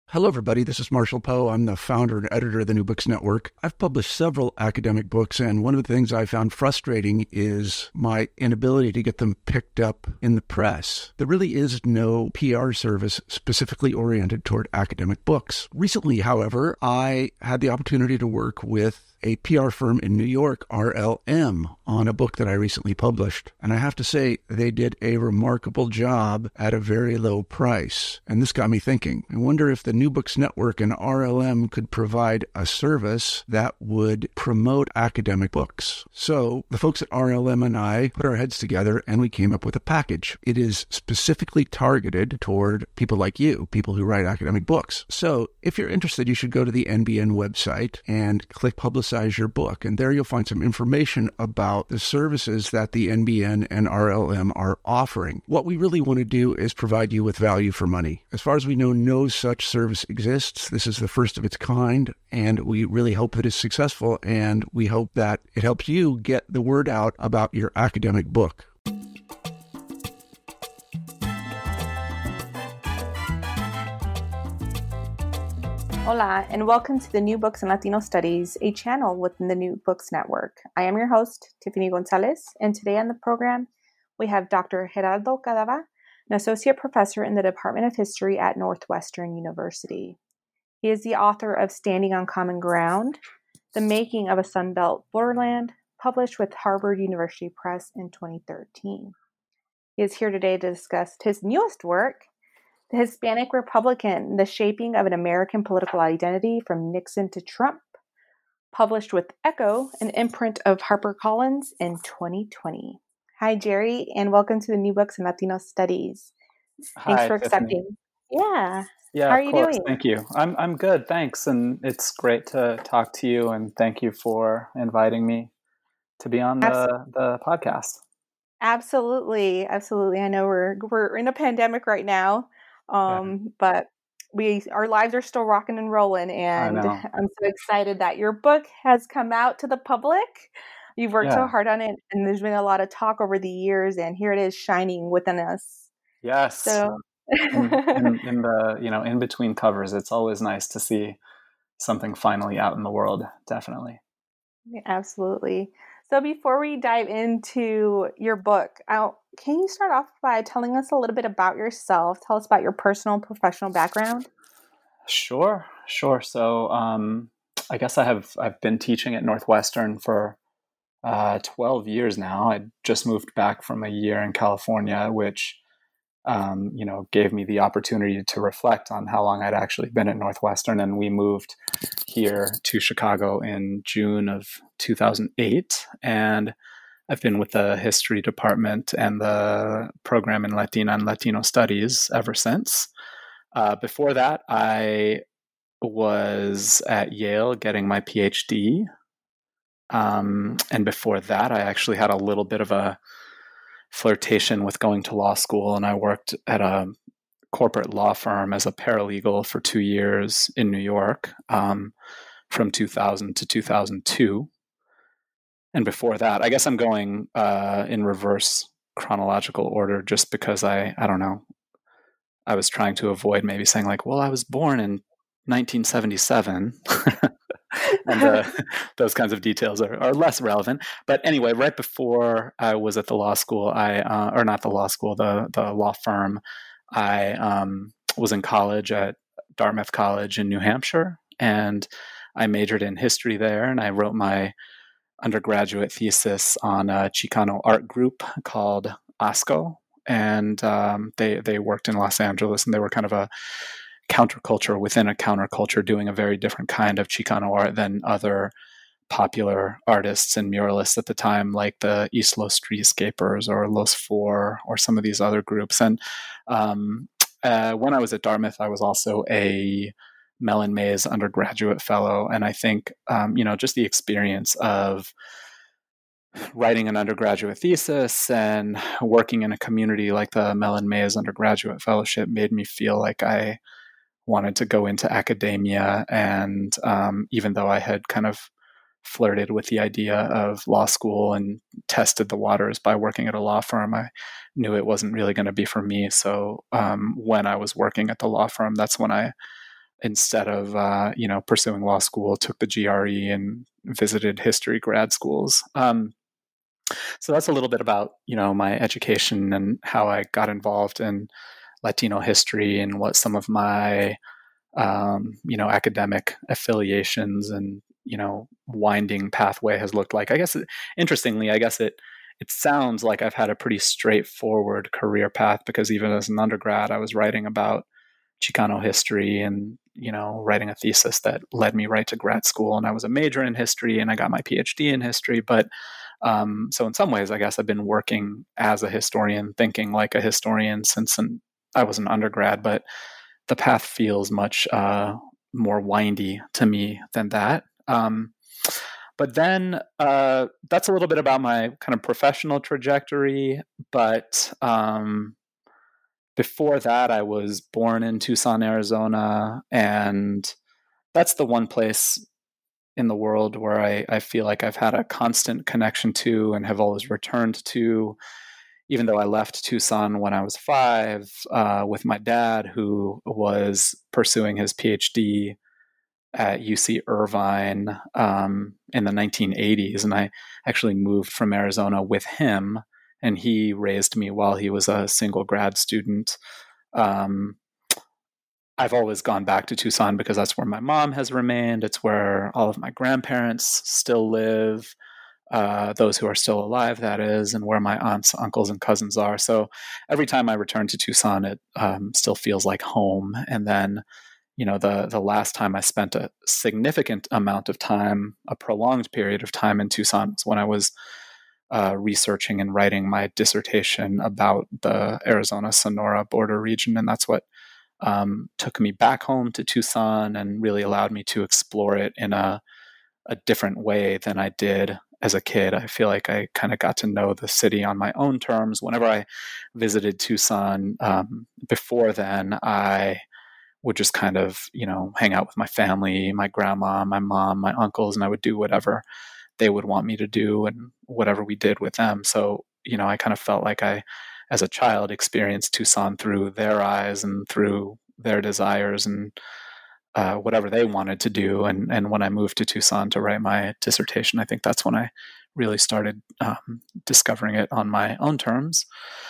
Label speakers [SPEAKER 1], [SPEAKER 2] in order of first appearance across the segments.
[SPEAKER 1] Hello, everybody. This is Marshall Poe. I'm the founder and editor of the New Books Network. I've published several academic books, and one of the things I found frustrating is my inability to get them picked up in the press. There really is no PR service specifically oriented toward academic books. Recently, however, I had the opportunity to work with a PR firm in New York, RLM, on a book that I recently published. And I have to say, they did a remarkable job at a very low price. And this got me thinking. I wonder if the New Books Network and RLM could provide a service that would promote academic books. So the folks at RLM and I put our heads together and we came up with a package. It is specifically targeted toward people like you, people who write academic books. So if you're interested, you should go to the NBN website and click Publicize Your Book. And there you'll find some information about the services that the NBN and RLM are offering. What we really want to do is provide you with value for money. As far as we know, no such service exists. This is the first of its kind, and we really hope that it's successful, and we hope that it helps you get the word out about your academic book.
[SPEAKER 2] Hola, and welcome to the New Books in Latino Studies, a channel within the New Books Network. I am your host, Tiffany Gonzalez, and today on the program, we have Dr. Gerardo Cadava, an associate professor in the Department of History at Northwestern University. He is the author of Standing on Common Ground, The Making of a Sunbelt Borderland, published with Harvard University Press in 2013. He is here today to discuss his newest work, The Hispanic Republican, The Shaping of an American Political Identity from Nixon to Trump, published with Echo, an imprint of HarperCollins in 2020. Hi, Jerry, and welcome to the New Books in Latino Studies. Thanks for accepting.
[SPEAKER 3] Yeah,
[SPEAKER 2] How are you
[SPEAKER 3] of course.
[SPEAKER 2] doing?
[SPEAKER 3] Thank you. I'm good, thanks. And it's great to talk to you, and thank you for inviting me to be on the podcast.
[SPEAKER 2] Absolutely. I know we're in a pandemic right now. But our lives are still rocking and rolling, and I'm so excited that your book has come out to the public. You've worked so hard on it, and there's been a lot of talk over the years, and here it is shining within us.
[SPEAKER 3] Yes.
[SPEAKER 2] So
[SPEAKER 3] in the in between covers, it's always nice to see something finally out in the world. Definitely.
[SPEAKER 2] Absolutely. So before we dive into your book, can you start off by telling us a little bit about yourself? Tell us about your personal and professional background.
[SPEAKER 3] Sure. So I guess I've been teaching at Northwestern for 12 years now. I just moved back from a year in California, which gave me the opportunity to reflect on how long I'd actually been at Northwestern. And we moved here to Chicago in June of 2008. And I've been with the history department and the program in Latina and Latino studies ever since. Before that, I was at Yale getting my PhD. And before that, I actually had a little bit of a flirtation with going to law school, and I worked at a corporate law firm as a paralegal for 2 years in New York, from 2000 to 2002. And before that, I guess I'm going in reverse chronological order just because I don't know, I was trying to avoid maybe saying like, well, I was born in 1977. And those kinds of details are less relevant. But anyway, right before I was at the law school, the law firm, I was in college at Dartmouth College in New Hampshire, and I majored in history there, and I wrote my undergraduate thesis on a Chicano art group called ASCO, and they worked in Los Angeles, and they were kind of a counterculture within a counterculture, doing a very different kind of Chicano art than other popular artists and muralists at the time, like the East Los Streetscapers or Los Four or some of these other groups. And when I was at Dartmouth, I was also a Mellon Mays undergraduate fellow. And I think, just the experience of writing an undergraduate thesis and working in a community like the Mellon Mays undergraduate fellowship made me feel like I wanted to go into academia. And even though I had kind of flirted with the idea of law school and tested the waters by working at a law firm, I knew it wasn't really going to be for me. So when I was working at the law firm, that's when I instead of, pursuing law school, took the GRE and visited history grad schools. So that's a little bit about, my education and how I got involved in Latino history and what some of my, academic affiliations and, winding pathway has looked like. Interestingly, it sounds like I've had a pretty straightforward career path, because even as an undergrad, I was writing about Chicano history and, writing a thesis that led me right to grad school. And I was a major in history and I got my PhD in history. But so in some ways, I guess I've been working as a historian, thinking like a historian since I was an undergrad, but the path feels much more windy to me than that. But then that's a little bit about my kind of professional trajectory. But before that, I was born in Tucson, Arizona, and that's the one place in the world where I feel like I've had a constant connection to and have always returned to, even though I left Tucson when I was 5 with my dad, who was pursuing his PhD at UC Irvine in the 1980s. And I actually moved from Arizona with him, and he raised me while he was a single grad student. I've always gone back to Tucson because that's where my mom has remained. It's where all of my grandparents still live, those who are still alive, that is, and where my aunts, uncles, and cousins are. So every time I return to Tucson, it still feels like home. And then, the last time I spent a significant amount of time, a prolonged period of time in Tucson, was when I was researching and writing my dissertation about the Arizona-Sonora border region. And that's what took me back home to Tucson and really allowed me to explore it in a different way than I did as a kid. I feel like I kind of got to know the city on my own terms. Whenever I visited Tucson before then, I would just kind of, hang out with my family, my grandma, my mom, my uncles, and I would do whatever they would want me to do and whatever we did with them. So, I kind of felt like I, as a child, experienced Tucson through their eyes and through their desires and whatever they wanted to do. And when I moved to Tucson to write my dissertation, I think that's when I really started discovering it on my own terms.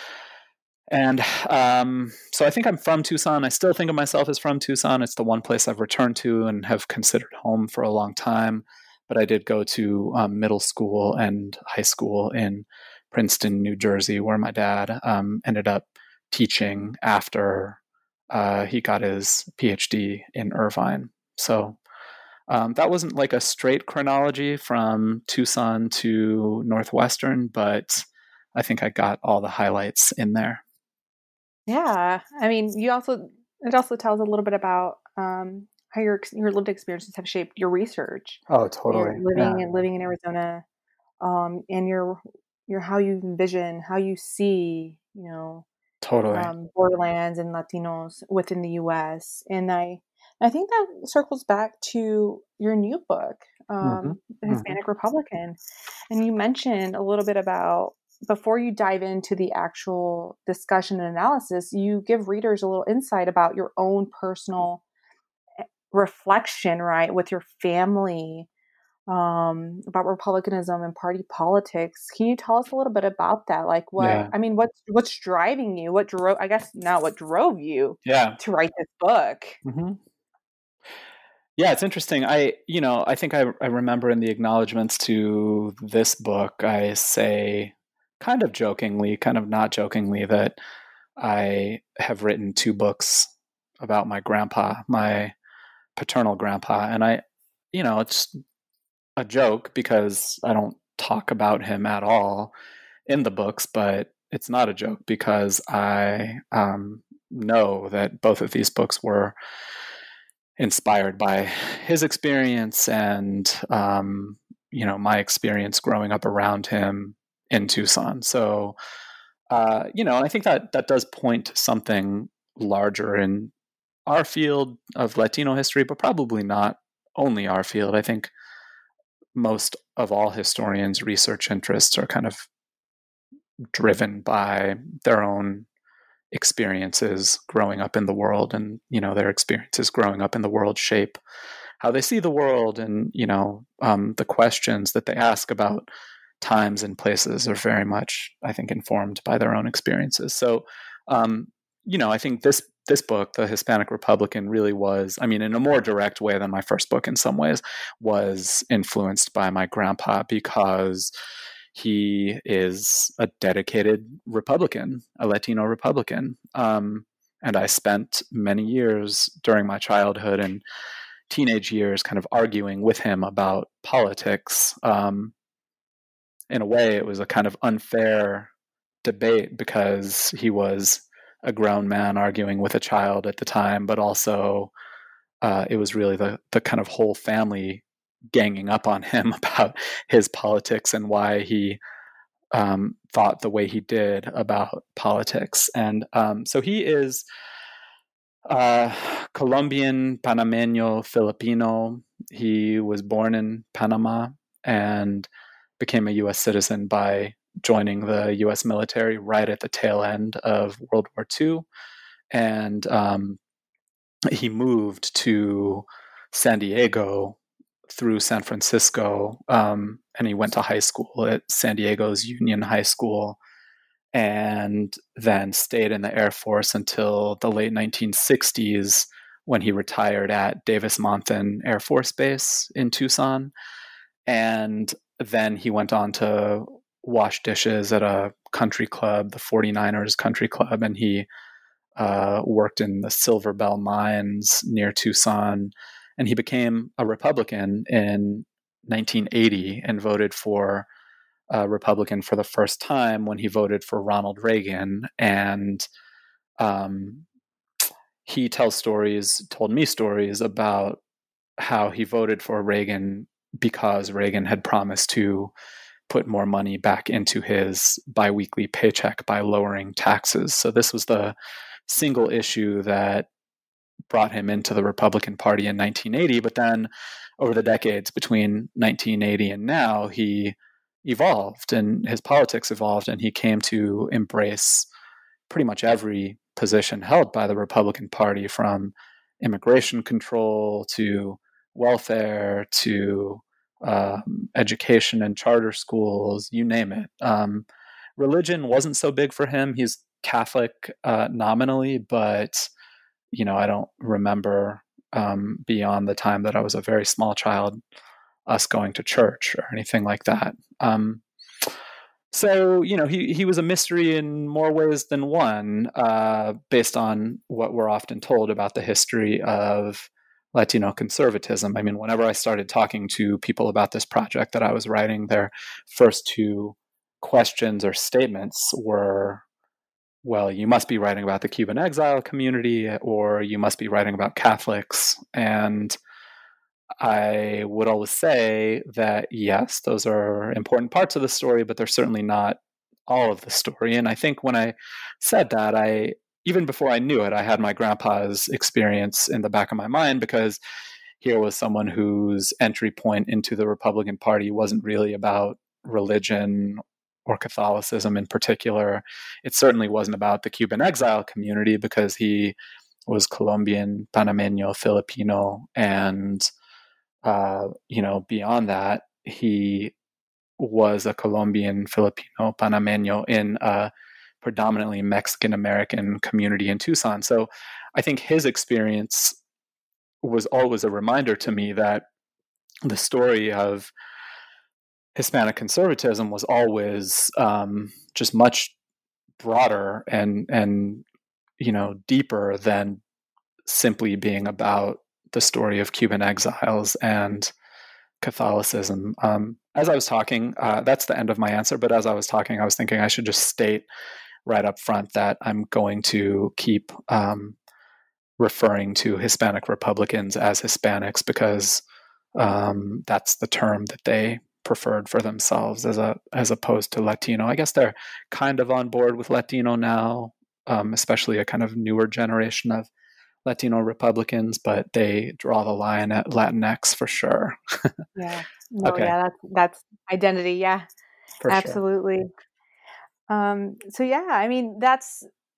[SPEAKER 3] And so I think I'm from Tucson. I still think of myself as from Tucson. It's the one place I've returned to and have considered home for a long time. But I did go to middle school and high school in Princeton, New Jersey, where my dad ended up teaching after he got his PhD in Irvine. So that wasn't like a straight chronology from Tucson to Northwestern, but I think I got all the highlights in there.
[SPEAKER 2] Yeah. I mean, it also tells a little bit about how your lived experiences have shaped your research.
[SPEAKER 3] Oh, totally.
[SPEAKER 2] Living in Arizona, and your how you envision, how you see,
[SPEAKER 3] totally
[SPEAKER 2] borderlands and Latinos within the U.S. And I think that circles back to your new book, The Hispanic Republican. And you mentioned a little bit about, before you dive into the actual discussion and analysis, you give readers a little insight about your own personal reflection, right, with your family, about Republicanism and party politics. Can you tell us a little bit about that? Like what's driving you? What drove you to write this book?
[SPEAKER 3] Mm-hmm. Yeah, it's interesting. I think I remember in the acknowledgments to this book, I say kind of jokingly, kind of not jokingly, that I have written 2 books about my grandpa, my paternal grandpa. And it's a joke because I don't talk about him at all in the books, but it's not a joke because I know that both of these books were inspired by his experience and, my experience growing up around him in Tucson. So, I think that does point to something larger in our field of Latino history, but probably not only our field. I think most of all historians' research interests are kind of driven by their own experiences growing up in the world, and their experiences growing up in the world shape how they see the world, and the questions that they ask about times and places are very much, I think, informed by their own experiences. So I think this book, The Hispanic Republican, really was, in a more direct way than my first book in some ways, was influenced by my grandpa, because he is a dedicated Republican, a Latino Republican. And I spent many years during my childhood and teenage years kind of arguing with him about politics. In a way, it was a kind of unfair debate because he was a grown man arguing with a child at the time, but also it was really the kind of whole family ganging up on him about his politics and why he thought the way he did about politics. And so he is Colombian, Panameño, Filipino. He was born in Panama and became a U.S. citizen by joining the U.S. military right at the tail end of World War II. And he moved to San Diego through San Francisco, and he went to high school at San Diego's Union High School, and then stayed in the Air Force until the late 1960s, when he retired at Davis-Monthan Air Force Base in Tucson. And then he went on to wash dishes at a country club, the 49ers Country Club, and he worked in the Silver Bell mines near Tucson. And he became a Republican in 1980 and voted for Republican for the first time when he voted for Ronald Reagan. And he told me stories about how he voted for Reagan because Reagan had promised to put more money back into his biweekly paycheck by lowering taxes. So this was the single issue that brought him into the Republican Party in 1980. But then over the decades between 1980 and now, he evolved and his politics evolved, and he came to embrace pretty much every position held by the Republican Party, from immigration control to welfare to education and charter schools, you name it. Religion wasn't so big for him. He's Catholic nominally, but I don't remember beyond the time that I was a very small child us going to church or anything like that. So he was a mystery in more ways than one, based on what we're often told about the history of Latino conservatism. Whenever I started talking to people about this project that I was writing, their first two questions or statements were, well, you must be writing about the Cuban exile community, or you must be writing about Catholics. And I would always say that, yes, those are important parts of the story, but they're certainly not all of the story. And I think when I said that, even before I knew it, I had my grandpa's experience in the back of my mind, because here was someone whose entry point into the Republican Party wasn't really about religion or Catholicism in particular. It certainly wasn't about the Cuban exile community, because he was Colombian, Panameño, Filipino, and beyond that, he was a Colombian, Filipino, Panameño in a predominantly Mexican-American community in Tucson. So I think his experience was always a reminder to me that the story of Hispanic conservatism was always just much broader and deeper than simply being about the story of Cuban exiles and Catholicism. As I was talking, that's the end of my answer, but as I was talking, I was thinking I should just state right up front that I'm going to keep referring to Hispanic Republicans as Hispanics, because that's the term that they preferred for themselves as opposed to Latino. I guess they're kind of on board with Latino now, especially a kind of newer generation of Latino Republicans, but they draw the line at Latinx for sure.
[SPEAKER 2] Yeah. No,
[SPEAKER 3] Okay.
[SPEAKER 2] yeah, that's identity. Yeah,
[SPEAKER 3] for
[SPEAKER 2] absolutely.
[SPEAKER 3] Sure.
[SPEAKER 2] So yeah, that's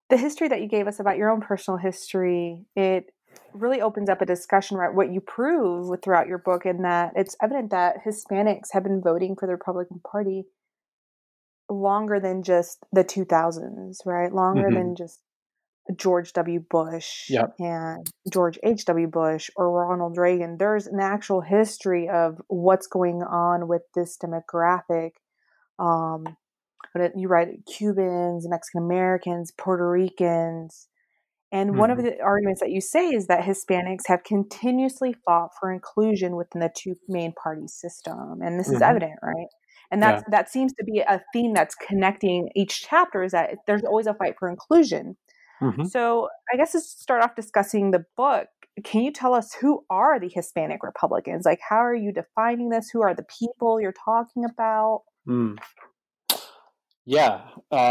[SPEAKER 2] the history that you gave us about your own personal history, it really opens up a discussion about what you prove throughout your book, and that it's evident that Hispanics have been voting for the Republican Party longer than just the 2000s, right? Longer
[SPEAKER 3] Mm-hmm.
[SPEAKER 2] than just George W. Bush
[SPEAKER 3] Yep.
[SPEAKER 2] and George H.W. Bush or Ronald Reagan. There's an actual history of what's going on with this demographic. But you write Cubans, Mexican Americans, Puerto Ricans. And one of
[SPEAKER 3] Mm-hmm.
[SPEAKER 2] the arguments that you say is that Hispanics have continuously fought for inclusion within the two main party system. And this is
[SPEAKER 3] Mm-hmm.
[SPEAKER 2] evident, right? And
[SPEAKER 3] Yeah.
[SPEAKER 2] that seems to be a theme that's connecting each chapter, is that there's always a fight for inclusion.
[SPEAKER 3] Mm-hmm.
[SPEAKER 2] So I guess to start off discussing the book, can you tell us who are the Hispanic Republicans? Like, how are you defining this? Who are the people you're talking about?
[SPEAKER 3] Mm. Yeah.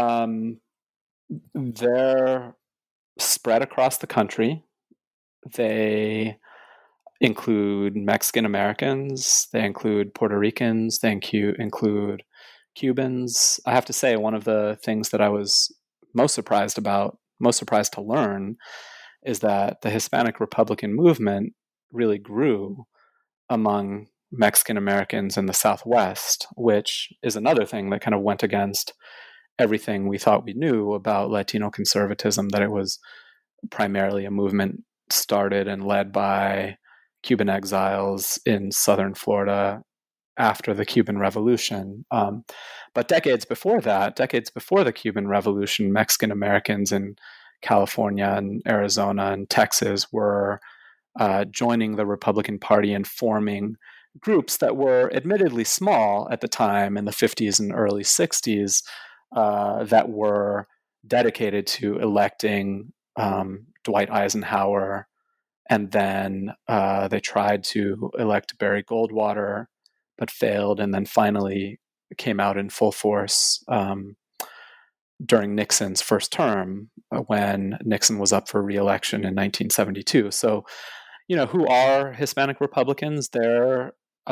[SPEAKER 3] They're spread across the country. They include Mexican Americans, they include Puerto Ricans, they include Cubans. I have to say, one of the things that I was most surprised to learn, is that the Hispanic Republican movement really grew among Mexican Americans in the Southwest, which is another thing that kind of went against everything we thought we knew about Latino conservatism, that it was primarily a movement started and led by Cuban exiles in southern Florida after the Cuban Revolution. But decades before the Cuban Revolution, Mexican Americans in California and Arizona and Texas were joining the Republican Party and forming groups that were admittedly small at the time in the 50s and early 60s, that were dedicated to electing Dwight Eisenhower. And then they tried to elect Barry Goldwater, but failed, and then finally came out in full force during Nixon's first term, when Nixon was up for re-election in 1972. So, who are Hispanic Republicans? They're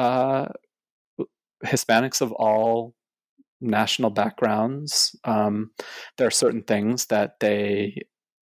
[SPEAKER 3] Hispanics of all national backgrounds. There are certain things that they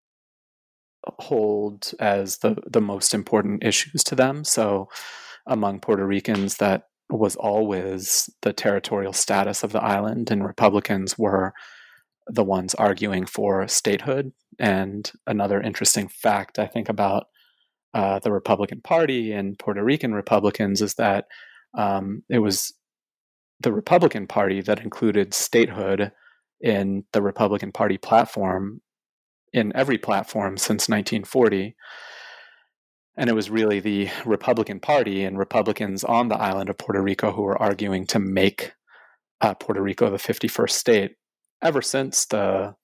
[SPEAKER 3] hold as the most important issues to them. So among Puerto Ricans, that was always the territorial status of the island, and Republicans were the ones arguing for statehood. And another interesting fact, I think, about the Republican Party and Puerto Rican Republicans is that it was the Republican Party that included statehood in the Republican Party platform, in every platform since 1940. And it was really the Republican Party and Republicans on the island of Puerto Rico who were arguing to make Puerto Rico the 51st state ever since the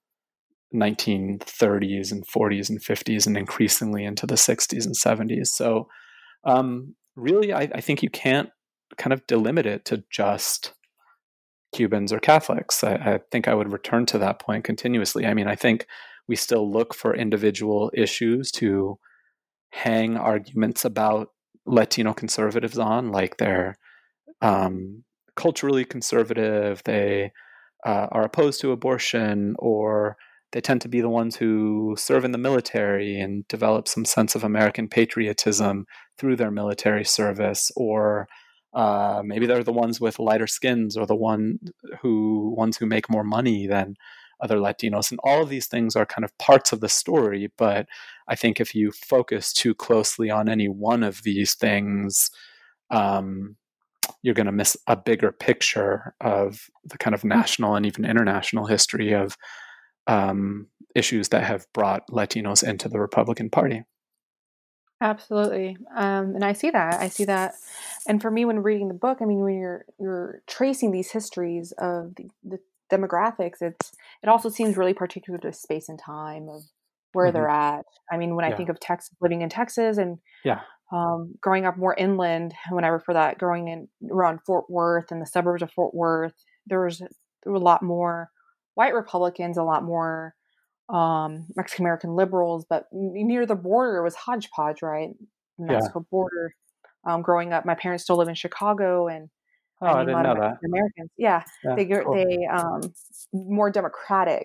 [SPEAKER 3] 1930s and 40s and 50s, and increasingly into the 60s and 70s. So really, I think you can't kind of delimit it to just Cubans or Catholics. I think I would return to that point continuously. I mean, I think we still look for individual issues to hang arguments about Latino conservatives on, like they're culturally conservative, they are opposed to abortion, or they tend to be the ones who serve in the military and develop some sense of American patriotism through their military service, or maybe they're the ones with lighter skins, or the ones who make more money than other Latinos. And all of these things are kind of parts of the story. But I think if you focus too closely on any one of these things, you're going to miss a bigger picture of the kind of national and even international history of issues that have brought Latinos into the Republican Party.
[SPEAKER 2] Absolutely. And I see that. And for me, when reading the book, I mean, when you're tracing these histories of the demographics, it also seems really particular to space and time of where they're at. I mean, when I think of Texas, living in Texas, and growing up more inland, when I refer that, growing in around Fort Worth and the suburbs of Fort Worth, there were a lot more white Republicans, a lot more Mexican American liberals, but near the border it was hodgepodge, right? The Mexico border. Growing up, my parents still live in Chicago, and
[SPEAKER 3] I didn't know that.
[SPEAKER 2] Mexican Americans, they more democratic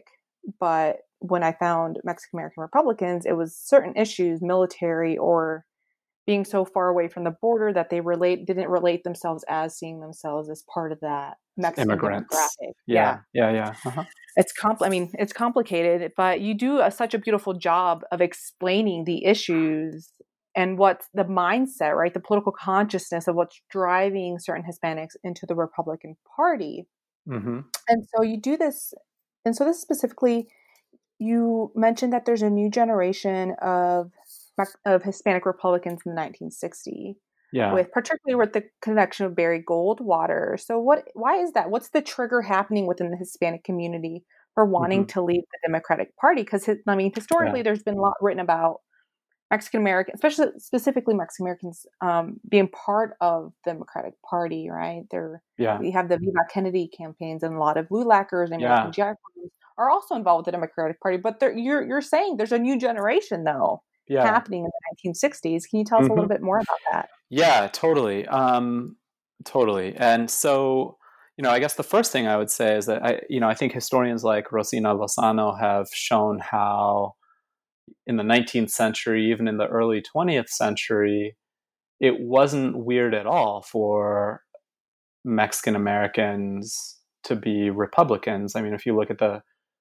[SPEAKER 2] but when I found Mexican American Republicans, it was certain issues, military or being so far away from the border that they didn't relate themselves as seeing themselves as part of that Mexican
[SPEAKER 3] Immigrants.
[SPEAKER 2] demographic.
[SPEAKER 3] Yeah. Uh-huh.
[SPEAKER 2] It's complicated, but you do such a beautiful job of explaining the issues and what's the mindset, right? The political consciousness of what's driving certain Hispanics into the Republican Party.
[SPEAKER 3] Mm-hmm.
[SPEAKER 2] And so you do this. And so this specifically, you mentioned that there's a new generation of Hispanic Republicans in the 1960s.
[SPEAKER 3] Yeah.
[SPEAKER 2] Particularly with the connection of Barry Goldwater. So why is that? What's the trigger happening within the Hispanic community for wanting to leave the Democratic Party? Because historically, there's been a lot written about Mexican Americans, specifically Mexican Americans, being part of the Democratic Party, right? We have the Viva Kennedy campaigns, and a lot of LULACers and American Jacobs are also involved with the Democratic Party. But you're saying there's a new generation, though, happening in the 1960s. Can you tell us a little bit more about that?
[SPEAKER 3] Yeah, totally. Totally. And so, I guess the first thing I would say is that I think historians like Rosina Lozano have shown how in the 19th century, even in the early 20th century, it wasn't weird at all for Mexican Americans to be Republicans. I mean, if you look at the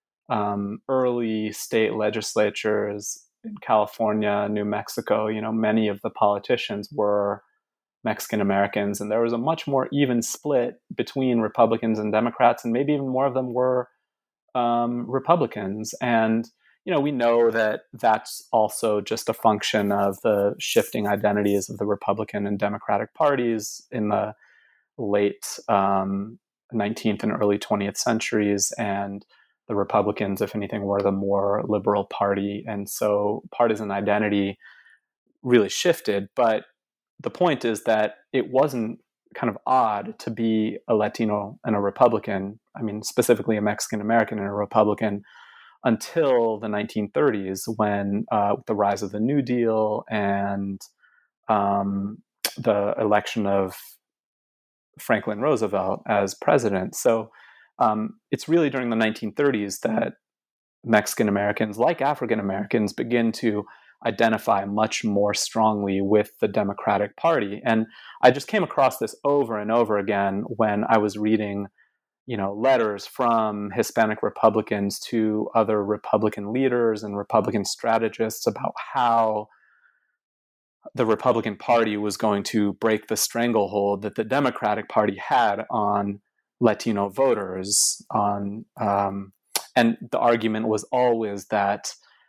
[SPEAKER 3] early state legislatures in California, New Mexico, many of the politicians were Mexican Americans, and there was a much more even split between Republicans and Democrats, and maybe even more of them were Republicans. And we know that that's also just a function of the shifting identities of the Republican and Democratic parties in the late 19th and early 20th centuries. And the Republicans, if anything, were the more liberal party. And so partisan identity really shifted. But the point is that it wasn't kind of odd to be a Latino and a Republican, I mean, specifically a Mexican American and a Republican, until the 1930s, when the rise of the New Deal and the election of Franklin Roosevelt as president. So it's really during the 1930s that Mexican Americans, like African Americans, begin to identify much more strongly with the Democratic Party. And I just came across this over and over again when I was reading letters from Hispanic Republicans to other Republican leaders and Republican strategists about how the Republican Party was going to break the stranglehold that the Democratic Party had on Latino voters. And the argument was always that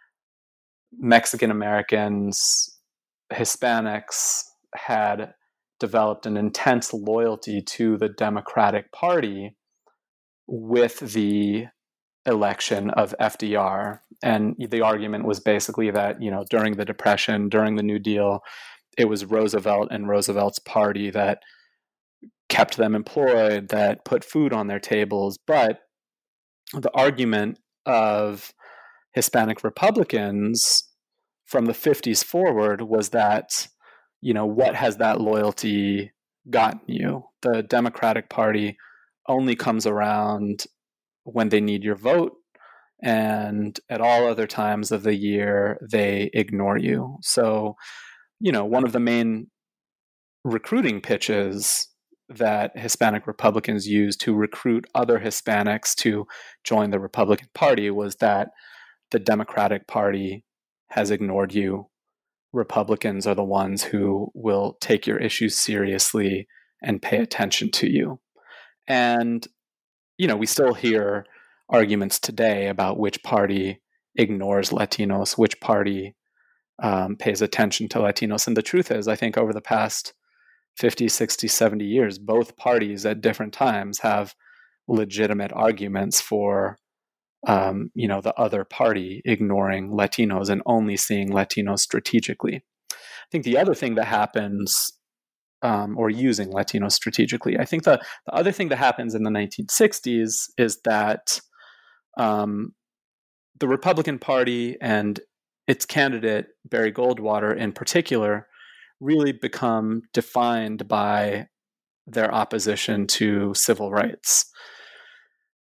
[SPEAKER 3] Mexican Americans, Hispanics had developed an intense loyalty to the Democratic Party with the election of FDR. And the argument was basically that, during the Depression, during the New Deal, it was Roosevelt and Roosevelt's party that kept them employed, that put food on their tables. But the argument of Hispanic Republicans from the 50s forward was that, what has that loyalty gotten you? The Democratic Party only comes around when they need your vote, and at all other times of the year, they ignore you. So, one of the main recruiting pitches that Hispanic Republicans used to recruit other Hispanics to join the Republican Party was that the Democratic Party has ignored you. Republicans are the ones who will take your issues seriously and pay attention to you. And, we still hear arguments today about which party ignores Latinos, which party pays attention to Latinos. And the truth is, I think over the past 50, 60, 70 years, both parties at different times have legitimate arguments for, the other party ignoring Latinos and only seeing Latinos strategically. I think the other thing that happens, or using Latinos strategically, I think the other thing that happens in the 1960s is that the Republican Party and its candidate, Barry Goldwater in particular, really become defined by their opposition to civil rights.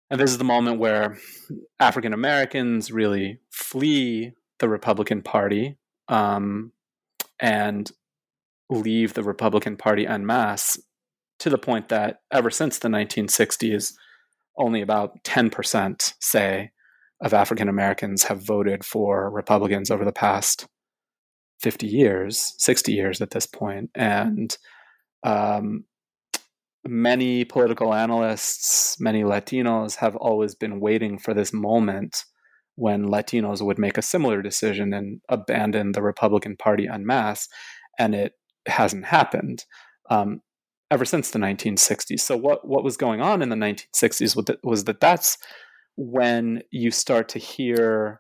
[SPEAKER 3] And this is the moment where African Americans really flee the Republican Party and leave the Republican Party en masse, to the point that ever since the 1960s, only about 10%, say, of African Americans have voted for Republicans over the past 50 years, 60 years at this point. And many political analysts, many Latinos have always been waiting for this moment when Latinos would make a similar decision and abandon the Republican Party en masse, and it hasn't happened ever since the 1960s. So what was going on in the 1960s was that that's when you start to hear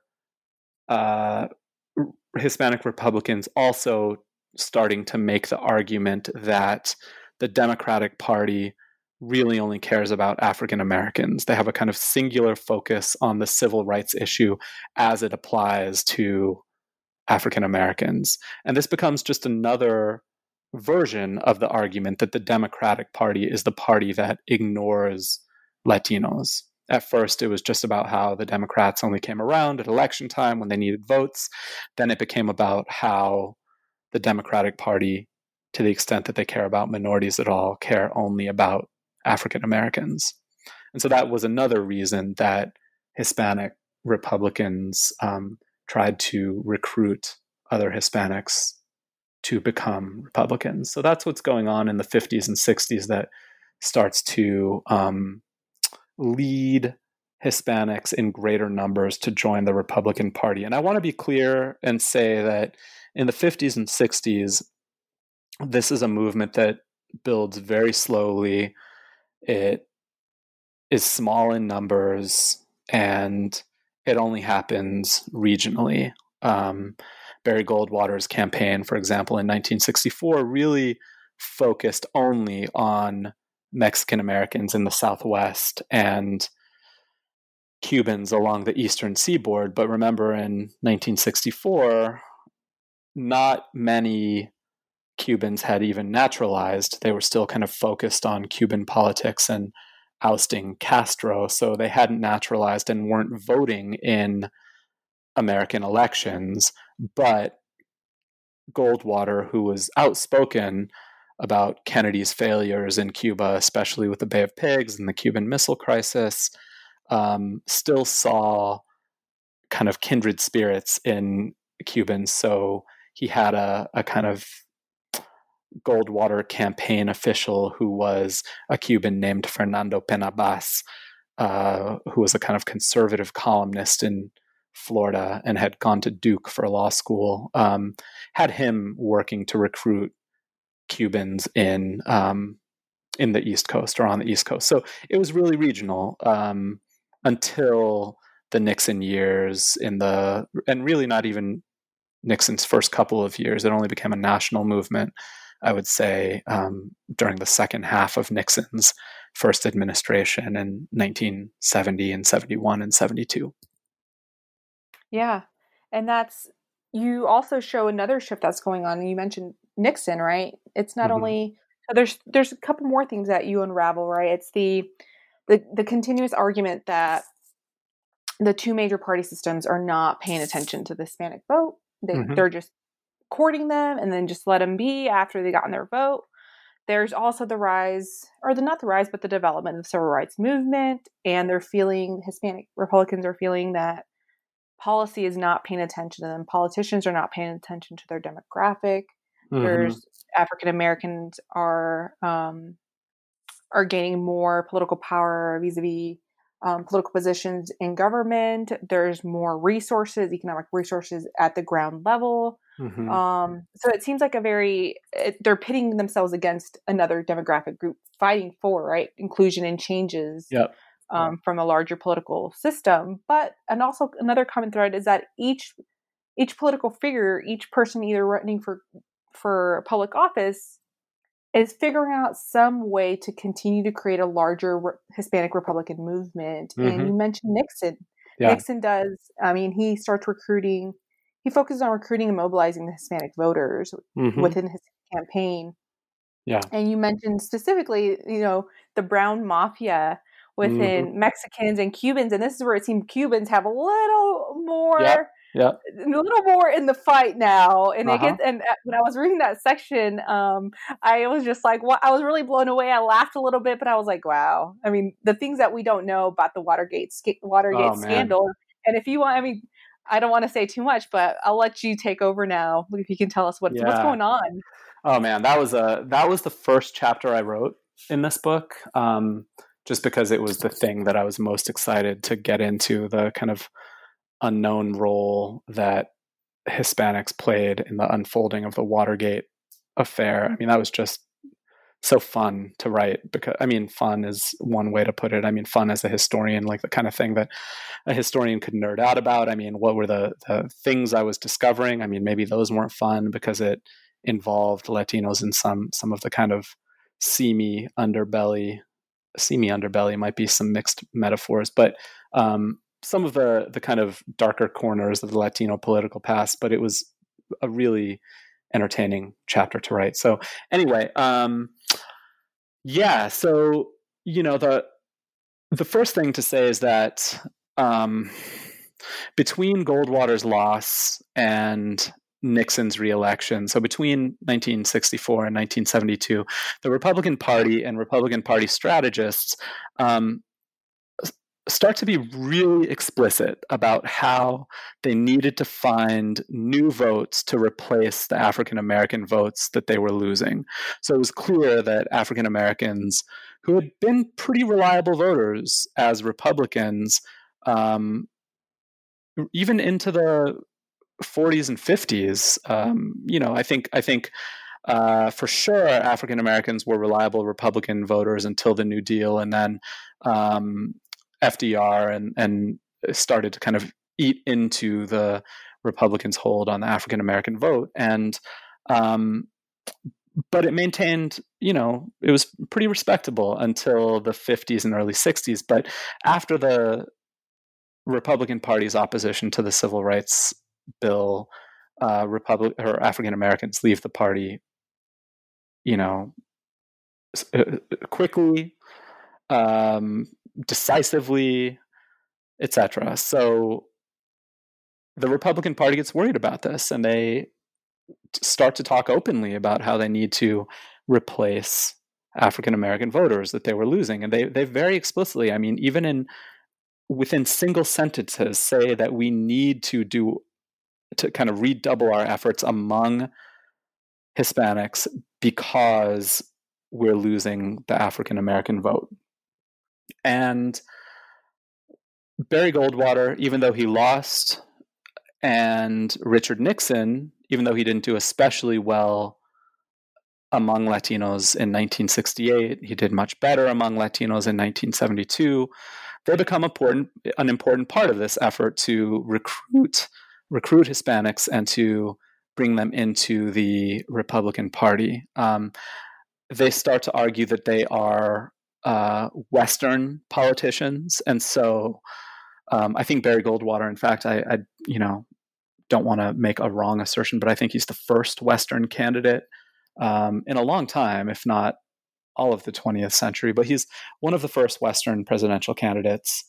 [SPEAKER 3] Hispanic Republicans also starting to make the argument that the Democratic Party really only cares about African Americans. They have a kind of singular focus on the civil rights issue as it applies to African Americans. And this becomes just another version of the argument that the Democratic Party is the party that ignores Latinos. At first, it was just about how the Democrats only came around at election time when they needed votes. Then it became about how the Democratic Party, to the extent that they care about minorities at all, care only about African Americans. And so that was another reason that Hispanic Republicans tried to recruit other Hispanics to become Republicans. So that's what's going on in the 50s and 60s that starts to lead Hispanics in greater numbers to join the Republican Party. And I want to be clear and say that in the 50s and 60s, this is a movement that builds very slowly. It is small in numbers, and it only happens regionally. Barry Goldwater's campaign, for example, in 1964, really focused only on Mexican Americans in the Southwest and Cubans along the Eastern Seaboard. But remember, in 1964, not many Cubans had even naturalized. They were still kind of focused on Cuban politics and ousting Castro. So they hadn't naturalized and weren't voting in American elections. But Goldwater, who was outspoken about Kennedy's failures in Cuba, especially with the Bay of Pigs and the Cuban Missile Crisis, still saw kind of kindred spirits in Cubans. So he had a kind of Goldwater campaign official who was a Cuban named Fernando Penabas, who was a kind of conservative columnist in Florida and had gone to Duke for law school, had him working to recruit Cubans in the East Coast or on the East Coast. So it was really regional until the Nixon years and really not even Nixon's first couple of years. It only became a national movement, I would say, during the second half of Nixon's first administration in 1970 and 71 and 72.
[SPEAKER 2] Yeah. And you also show another shift that's going on. And you mentioned Nixon, right? It's not only, there's a couple more things that you unravel, right? It's the continuous argument that the two major party systems are not paying attention to the Hispanic vote. They're just courting them and then just let them be after they gotten their vote. There's also the development of the civil rights movement, and Hispanic Republicans are feeling that policy is not paying attention to them. Politicians are not paying attention to their demographic. There's African Americans are gaining more political power vis-a-vis political positions in government. There's more economic resources at the ground level. So it seems like they're pitting themselves against another demographic group fighting for, right, inclusion and changes from a larger political system. And also another common thread is that each political figure, each person either running for public office, is figuring out some way to continue to create a larger Hispanic Republican movement. And you mentioned Nixon. Yeah. Nixon does. I mean, he starts recruiting. He focuses on recruiting and mobilizing the Hispanic voters within his campaign. Yeah. And you mentioned specifically, the Brown Mafia, within Mexicans and Cubans, and this is where it seemed Cubans have a little more.
[SPEAKER 3] Yep.
[SPEAKER 2] A little more in the fight now, and it gets. And when I was reading that section, I was just like, "What?" I was really blown away. I laughed a little bit, but I was like, "Wow!" I mean, the things that we don't know about the Watergate scandal. And if you want, I mean, I don't want to say too much, but I'll let you take over now. If you can tell us what's going on.
[SPEAKER 3] Oh man, that was the first chapter I wrote in this book, just because it was the thing that I was most excited to get into, the kind of unknown role that Hispanics played in the unfolding of the Watergate affair. I mean, that was just so fun to write, because I mean, fun is one way to put it. I mean, fun as a historian, like the kind of thing that a historian could nerd out about. I mean, what were the things I was discovering? I mean, maybe those weren't fun because it involved Latinos in some of the kind of seamy underbelly might be some mixed metaphors, but some of the kind of darker corners of the Latino political past. But it was a really entertaining chapter to write. So anyway, so the first thing to say is that between Goldwater's loss and Nixon's reelection, so between 1964 and 1972, the Republican Party and Republican Party strategists start to be really explicit about how they needed to find new votes to replace the African American votes that they were losing. So it was clear that African Americans, who had been pretty reliable voters as Republicans, even into the 40s and 50s, I think for sure African Americans were reliable Republican voters until the New Deal, and then FDR and started to kind of eat into the Republicans' hold on the African American vote. And but it maintained, it was pretty respectable until the 50s and early 60s. But after the Republican Party's opposition to the Civil Rights Bill, African Americans leave the party, quickly, decisively, etc. So the Republican Party gets worried about this, and they start to talk openly about how they need to replace African American voters that they were losing. And they very explicitly, I mean, even within single sentences, say that we need to kind of redouble our efforts among Hispanics because we're losing the African American vote. And Barry Goldwater, even though he lost, and Richard Nixon, even though he didn't do especially well among Latinos in 1968, he did much better among Latinos in 1972. They become an important part of this effort to recruit Hispanics and to bring them into the Republican Party. They start to argue that they are Western politicians, and so I think Barry Goldwater, in fact, I don't want to make a wrong assertion, but I think he's the first Western candidate in a long time, if not all of the 20th century. But he's one of the first Western presidential candidates,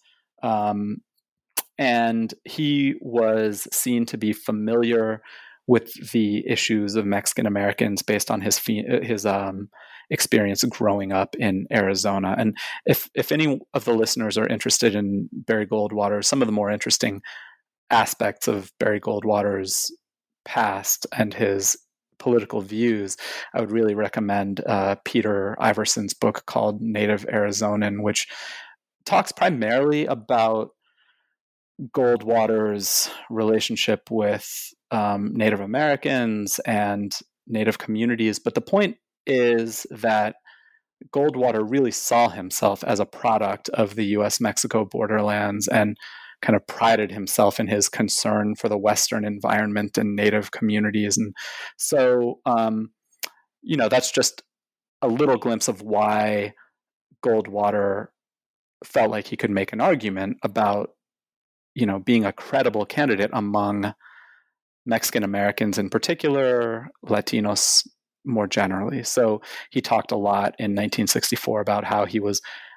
[SPEAKER 3] and he was seen to be familiar with the issues of Mexican Americans based on his experience growing up in Arizona. And if any of the listeners are interested in Barry Goldwater, some of the more interesting aspects of Barry Goldwater's past and his political views, I would really recommend Peter Iverson's book called Native Arizonan, which talks primarily about Goldwater's relationship with Native Americans and Native communities. But the point is that Goldwater really saw himself as a product of the U.S.-Mexico borderlands and kind of prided himself in his concern for the Western environment and Native communities. And so, that's just a little glimpse of why Goldwater felt like he could make an argument about, being a credible candidate among Mexican Americans in particular, Latinos more generally. So he talked a lot in 1964 about how he was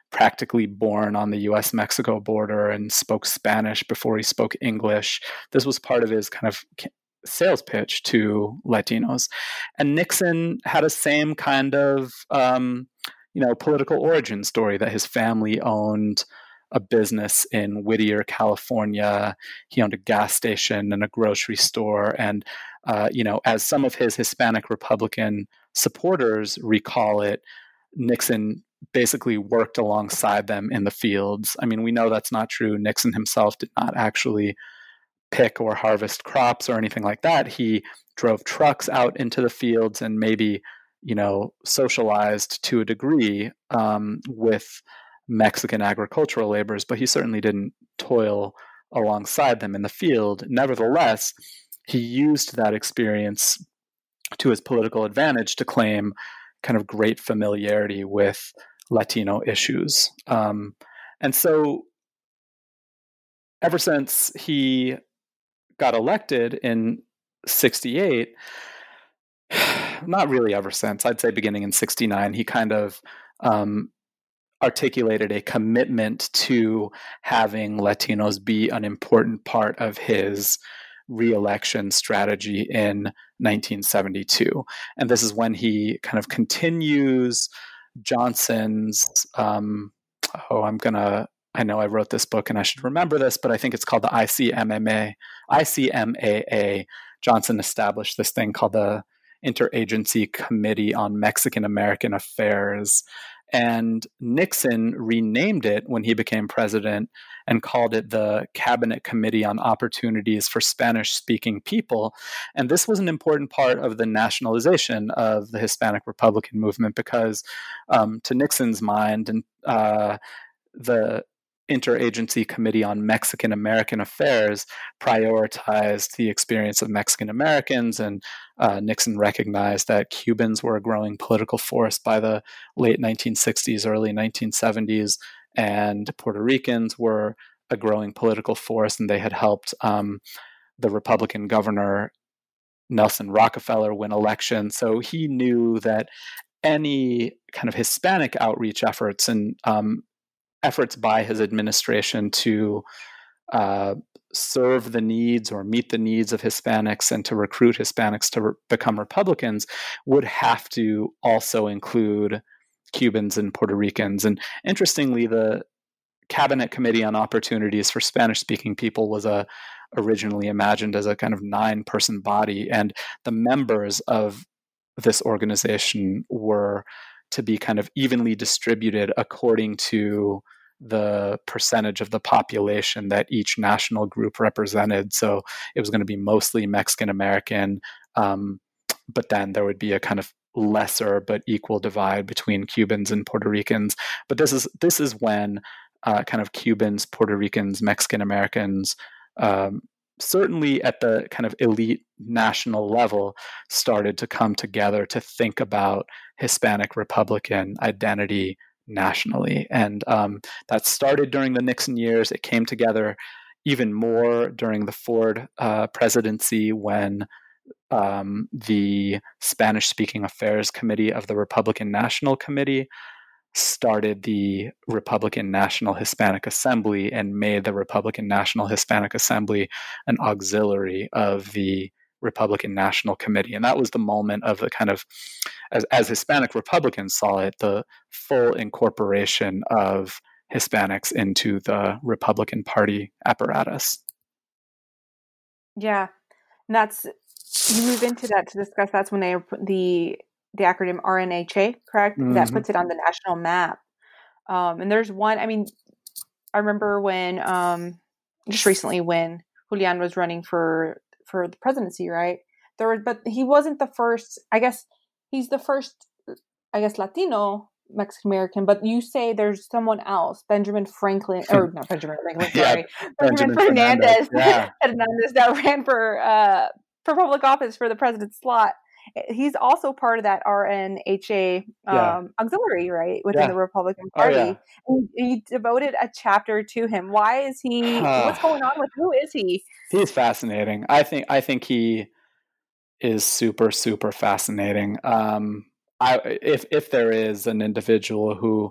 [SPEAKER 3] practically born on the US-Mexico border and spoke Spanish before he spoke English. This was part of his kind of sales pitch to Latinos. And Nixon had a same kind of, political origin story, that his family owned a business in Whittier, California. He owned a gas station and a grocery store. And, as some of his Hispanic Republican supporters recall it, Nixon basically worked alongside them in the fields. I mean, we know that's not true. Nixon himself did not actually pick or harvest crops or anything like that. He drove trucks out into the fields and maybe, socialized to a degree with Mexican agricultural laborers, but he certainly didn't toil alongside them in the field. Nevertheless, he used that experience to his political advantage to claim kind of great familiarity with Latino issues. And so ever since he got elected in 1968, not really ever since, I'd say beginning in 1969, he kind of articulated a commitment to having Latinos be an important part of his re-election strategy in 1972. And this is when he kind of continues Johnson's, I know I wrote this book and I should remember this, but I think it's called the ICMAA. Johnson established this thing called the Interagency Committee on Mexican American Affairs. And Nixon renamed it when he became president and called it the Cabinet Committee on Opportunities for Spanish-Speaking People. And this was an important part of the nationalization of the Hispanic Republican movement because, to Nixon's mind, and the Interagency Committee on Mexican American Affairs prioritized the experience of Mexican Americans, and Nixon recognized that Cubans were a growing political force by the late 1960s, early 1970s, and Puerto Ricans were a growing political force, and they had helped the Republican governor Nelson Rockefeller win elections. So he knew that any kind of Hispanic outreach efforts and efforts by his administration to serve the needs or meet the needs of Hispanics and to recruit Hispanics to become Republicans would have to also include Cubans and Puerto Ricans. And interestingly, the Cabinet Committee on Opportunities for Spanish-Speaking People was originally imagined as a kind of 9-person body, and the members of this organization were to be kind of evenly distributed according to the percentage of the population that each national group represented. So it was going to be mostly Mexican American, but then there would be a kind of lesser but equal divide between Cubans and Puerto Ricans. But this is when kind of Cubans, Puerto Ricans, Mexican Americans, certainly at the kind of elite national level, started to come together to think about Hispanic Republican identity nationally. And that started during the Nixon years. It came together even more during the Ford presidency when the Spanish-Speaking Affairs Committee of the Republican National Committee started the Republican National Hispanic Assembly and made the Republican National Hispanic Assembly an auxiliary of the Republican National Committee. And that was the moment of the kind of, as Hispanic Republicans saw it, the full incorporation of Hispanics into the Republican Party apparatus.
[SPEAKER 2] Yeah, and you move into that to discuss. That's when the acronym RNHA, correct? Mm-hmm. That puts it on the national map. And there's one. I mean, I remember when just recently when Julian was running for the presidency, right? But he wasn't the first. I guess he's the first. I guess Latino Mexican American, but you say there's someone else, Benjamin Franklin, or not Benjamin Franklin, sorry, Benjamin Fernandez, yeah. Hernandez, that ran for public office for the president's slot. He's also part of that RNHA auxiliary, right, within the Republican Party. Oh, yeah. And he devoted a chapter to him. Why is he? What's going on with? Who is he?
[SPEAKER 3] He's fascinating. I think he is super, super fascinating. If there is an individual who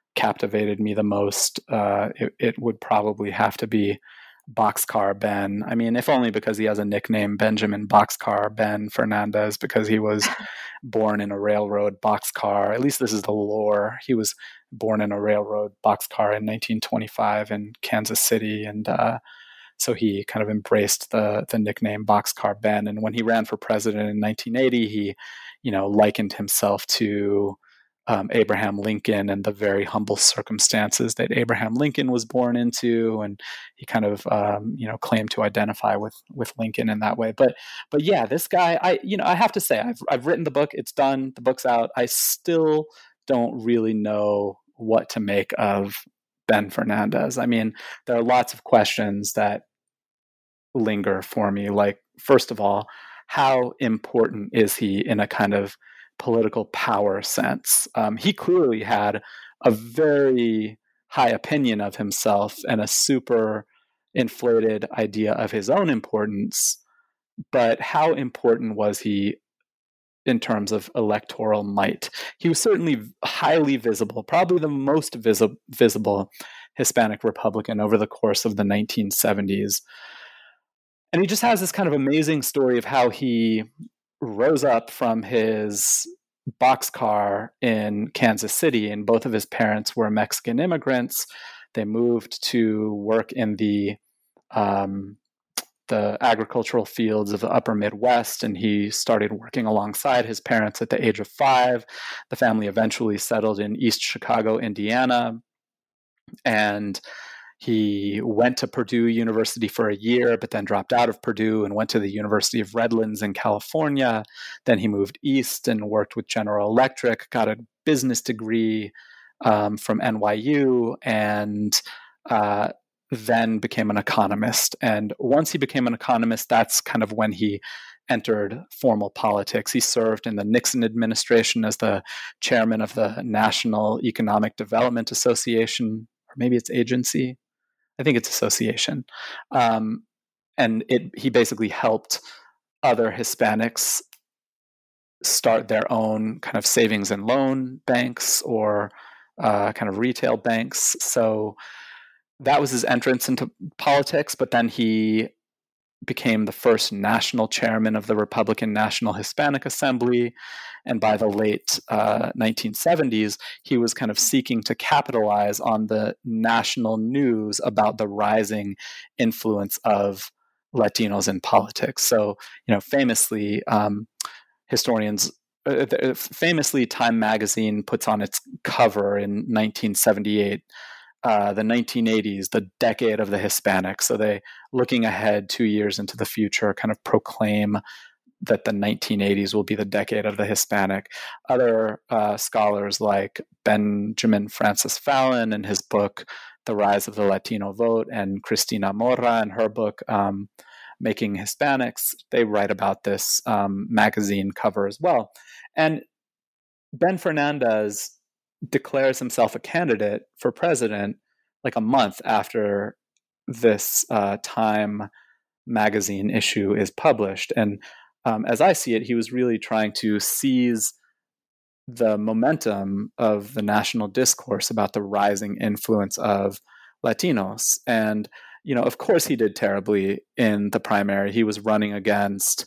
[SPEAKER 3] captivated me the most, it would probably have to be Boxcar Ben. I mean, if only because he has a nickname, Benjamin Boxcar Ben Fernandez, because he was born in a railroad boxcar. At least this is the lore. He was born in a railroad boxcar in 1925 in Kansas City, and so he kind of embraced the nickname Boxcar Ben. And when he ran for president in 1980, he, likened himself to Abraham Lincoln and the very humble circumstances that Abraham Lincoln was born into, and he kind of claimed to identify with Lincoln in that way. But yeah, this guy, I have to say, I've written the book, it's done, the book's out. I still don't really know what to make of Ben Fernandez. I mean, there are lots of questions that linger for me. Like, first of all, how important is he in a kind of political power sense? He clearly had a very high opinion of himself and a super inflated idea of his own importance. But how important was he in terms of electoral might? He was certainly highly visible, probably the most visible Hispanic Republican over the course of the 1970s. And he just has this kind of amazing story of how he rose up from his boxcar in Kansas City, and both of his parents were Mexican immigrants. They moved to work in the agricultural fields of the upper Midwest, and he started working alongside his parents at the age of 5. The family eventually settled in East Chicago, Indiana, and he went to Purdue University for a year, but then dropped out of Purdue and went to the University of Redlands in California. Then he moved east and worked with General Electric, got a business degree from NYU, and then became an economist. And once he became an economist, that's kind of when he entered formal politics. He served in the Nixon administration as the chairman of the National Economic Development Association, or maybe it's agency. I think it's association. And he basically helped other Hispanics start their own kind of savings and loan banks or kind of retail banks. So that was his entrance into politics, but then he became the first national chairman of the Republican National Hispanic Assembly. And by the late 1970s, he was kind of seeking to capitalize on the national news about the rising influence of Latinos in politics. So, famously, famously, Time magazine puts on its cover in 1978, the 1980s, the decade of the Hispanic. So they, looking ahead 2 years into the future, kind of proclaim that the 1980s will be the decade of the Hispanic. Other scholars like Benjamin Francis Fallon in his book, The Rise of the Latino Vote, and Cristina Morra in her book, Making Hispanics, they write about this magazine cover as well. And Ben Fernandez declares himself a candidate for president like a month after this Time magazine issue is published. And as I see it, he was really trying to seize the momentum of the national discourse about the rising influence of Latinos. And, of course he did terribly in the primary. He was running against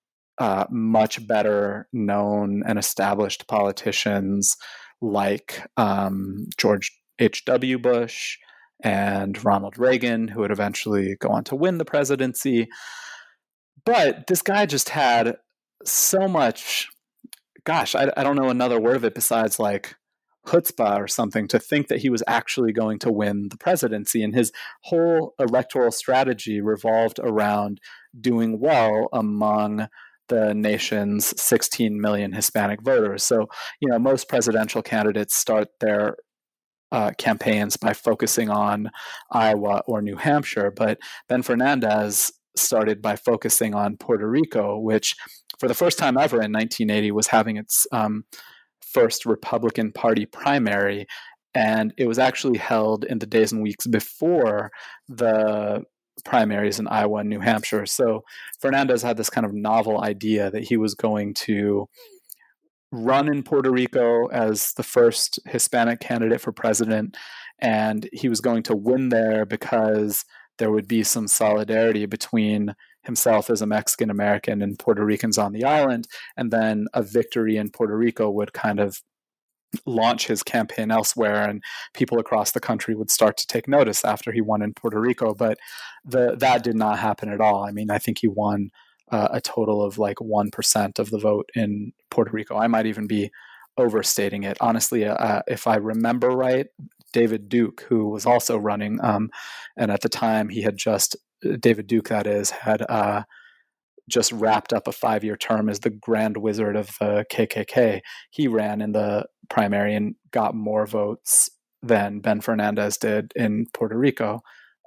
[SPEAKER 3] much better known and established politicians like George H.W. Bush and Ronald Reagan, who would eventually go on to win the presidency. But this guy just had so much, gosh, I don't know another word of it besides like chutzpah or something, to think that he was actually going to win the presidency. And his whole electoral strategy revolved around doing well among the nation's 16 million Hispanic voters. So, most presidential candidates start their campaigns by focusing on Iowa or New Hampshire, but Ben Fernandez started by focusing on Puerto Rico, which for the first time ever in 1980 was having its first Republican Party primary. And it was actually held in the days and weeks before the primaries in Iowa and New Hampshire. So Fernandez had this kind of novel idea that he was going to run in Puerto Rico as the first Hispanic candidate for president, and he was going to win there because there would be some solidarity between himself as a Mexican American and Puerto Ricans on the island, and then a victory in Puerto Rico would kind of launch his campaign elsewhere, and people across the country would start to take notice after he won in Puerto Rico. But that did not happen at all. I mean, I think he won a total of like 1% of the vote in Puerto Rico. I might even be overstating it. Honestly, if I remember right, David Duke, who was also running, and at the time he had David Duke, that is, had just wrapped up a 5-year term as the Grand Wizard of the KKK. He ran in the primary and got more votes than Ben Fernandez did in Puerto Rico.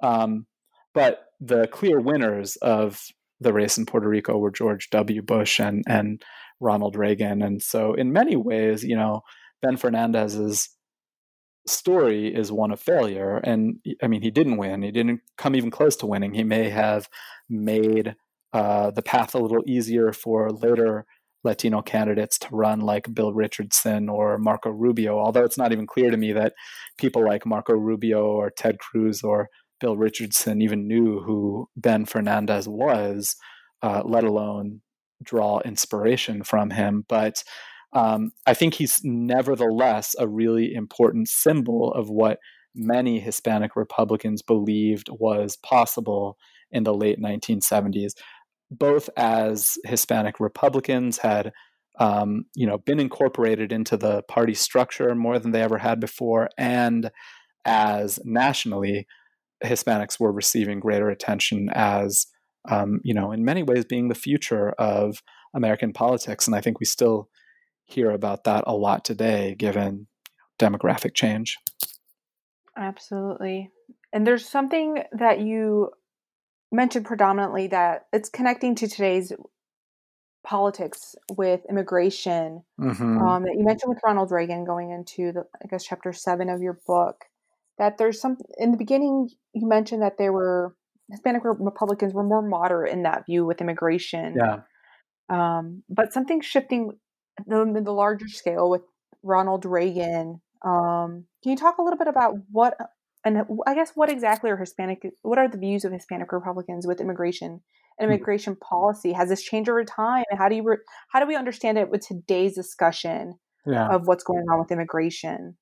[SPEAKER 3] But the clear winners of the race in Puerto Rico were George W. Bush and Ronald Reagan. And so in many ways, Ben Fernandez's story is one of failure. And I mean, he didn't win. He didn't come even close to winning. He may have made the path a little easier for later Latino candidates to run, like Bill Richardson or Marco Rubio, although it's not even clear to me that people like Marco Rubio or Ted Cruz or Bill Richardson even knew who Ben Fernandez was, let alone draw inspiration from him. But I think he's nevertheless a really important symbol of what many Hispanic Republicans believed was possible in the late 1970s, both as Hispanic Republicans had been incorporated into the party structure more than they ever had before, and as nationally Hispanics were receiving greater attention as, in many ways being the future of American politics. And I think we still hear about that a lot today, given demographic change.
[SPEAKER 2] Absolutely. And there's something that you mentioned predominantly that it's connecting to today's politics with immigration, that you mentioned with Ronald Reagan going into chapter 7 of your book, that there's some, in the beginning, you mentioned that Hispanic Republicans were more moderate in that view with immigration.
[SPEAKER 3] Yeah.
[SPEAKER 2] But something shifting in the larger scale with Ronald Reagan. Can you talk a little bit about what exactly what are the views of Hispanic Republicans with immigration and immigration policy? Has this changed over time? And how do we understand it with today's discussion of what's going on with immigration?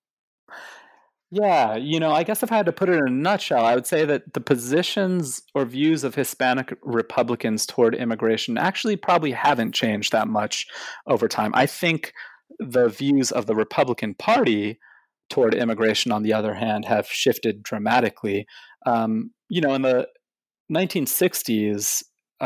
[SPEAKER 3] Yeah, I guess if I had to put it in a nutshell, I would say that the positions or views of Hispanic Republicans toward immigration actually probably haven't changed that much over time. I think the views of the Republican Party toward immigration, on the other hand, have shifted dramatically. In the 1960s,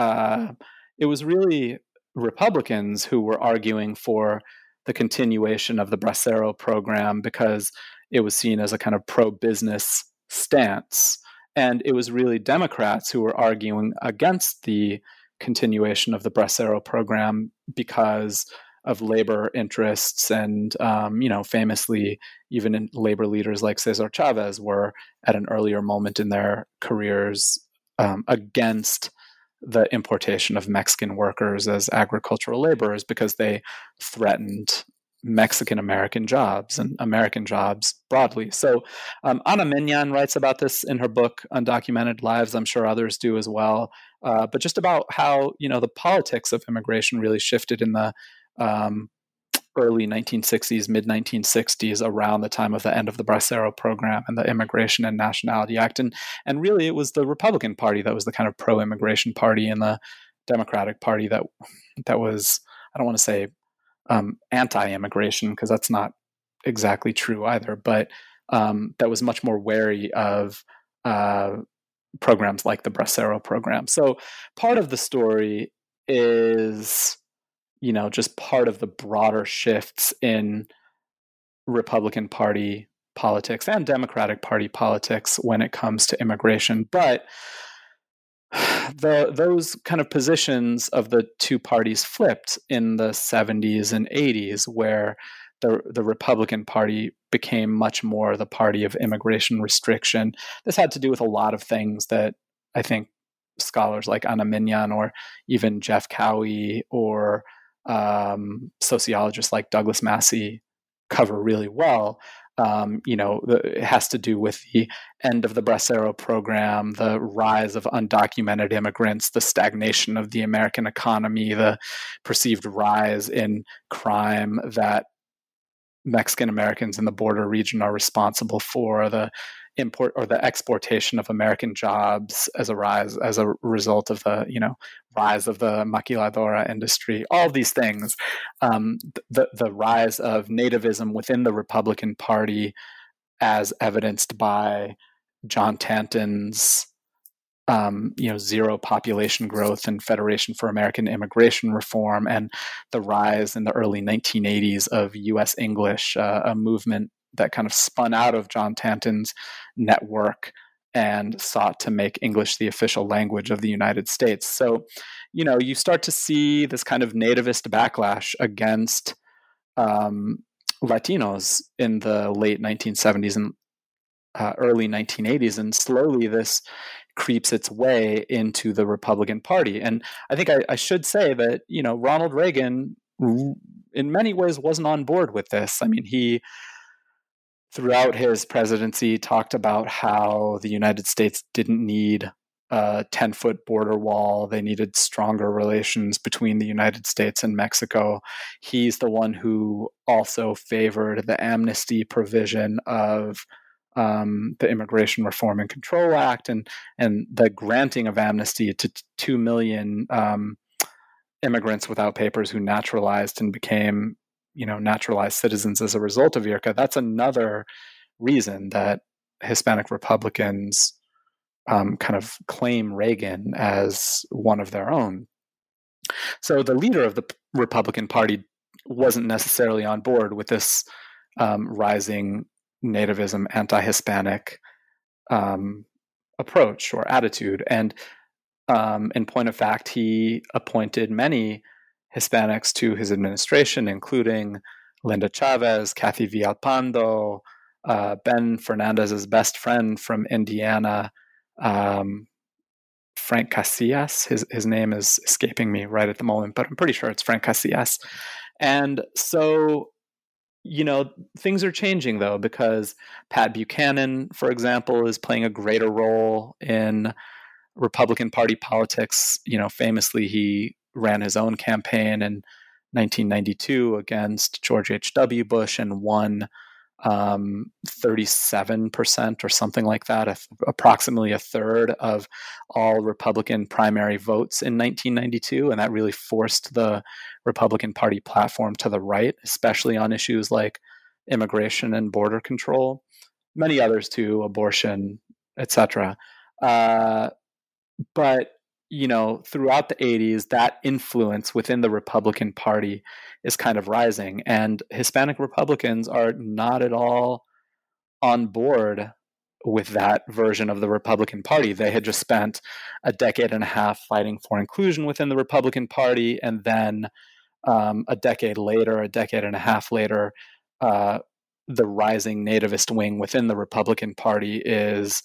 [SPEAKER 3] it was really Republicans who were arguing for the continuation of the Bracero program because it was seen as a kind of pro-business stance. And it was really Democrats who were arguing against the continuation of the Bracero program because of labor interests. And, famously, even in labor leaders like Cesar Chavez were at an earlier moment in their careers against the importation of Mexican workers as agricultural laborers because they threatened Mexican-American jobs and American jobs broadly. So Ana Mignan writes about this in her book, Undocumented Lives. I'm sure others do as well. But just about how, the politics of immigration really shifted in the early 1960s, mid-1960s, around the time of the end of the Bracero program and the Immigration and Nationality Act. And really, it was the Republican Party that was the kind of pro-immigration party, and the Democratic Party that was, I don't want to say anti-immigration, because that's not exactly true either, but that was much more wary of programs like the Bracero program. So part of the story is, just part of the broader shifts in Republican Party politics and Democratic Party politics when it comes to immigration. But those kind of positions of the two parties flipped in the 70s and 80s, where the Republican Party became much more the party of immigration restriction. This had to do with a lot of things that I think scholars like Ana Mignan or even Jeff Cowie or sociologists like Douglas Massey cover really well. It has to do with the end of the Bracero program, the rise of undocumented immigrants, the stagnation of the American economy, the perceived rise in crime that Mexican Americans in the border region are responsible for, the import or the exportation of American jobs as a result of the rise of the maquiladora industry. All of these things, the rise of nativism within the Republican Party, as evidenced by John Tanton's zero population growth and Federation for American Immigration Reform, and the rise in the early 1980s of U.S. English, a movement that kind of spun out of John Tanton's network and sought to make English the official language of the United States. So, you start to see this kind of nativist backlash against Latinos in the late 1970s and early 1980s, and slowly this creeps its way into the Republican Party. And I think I should say that, Ronald Reagan in many ways wasn't on board with this. I mean, he, throughout his presidency, talked about how the United States didn't need a 10-foot border wall. They needed stronger relations between the United States and Mexico. He's the one who also favored the amnesty provision of the Immigration Reform and Control Act and the granting of amnesty to 2 million immigrants without papers who naturalized and became naturalized citizens as a result of IRCA. That's another reason that Hispanic Republicans kind of claim Reagan as one of their own. So the leader of the Republican Party wasn't necessarily on board with this rising nativism, anti-Hispanic approach or attitude. And in point of fact, he appointed many Hispanics to his administration, including Linda Chavez, Kathy Villalpando, Ben Fernandez's best friend from Indiana, Frank Casillas. His name is escaping me right at the moment, but I'm pretty sure it's Frank Casillas. And so, things are changing, though, because Pat Buchanan, for example, is playing a greater role in Republican Party politics. Famously, he ran his own campaign in 1992 against George H.W. Bush and won 37% or something like that, approximately a third of all Republican primary votes in 1992. And that really forced the Republican Party platform to the right, especially on issues like immigration and border control, many others too, abortion, etc. But throughout the 80s, that influence within the Republican Party is kind of rising, and Hispanic Republicans are not at all on board with that version of the Republican Party. They had just spent a decade and a half fighting for inclusion within the Republican Party, and then a decade and a half later, the rising nativist wing within the Republican Party is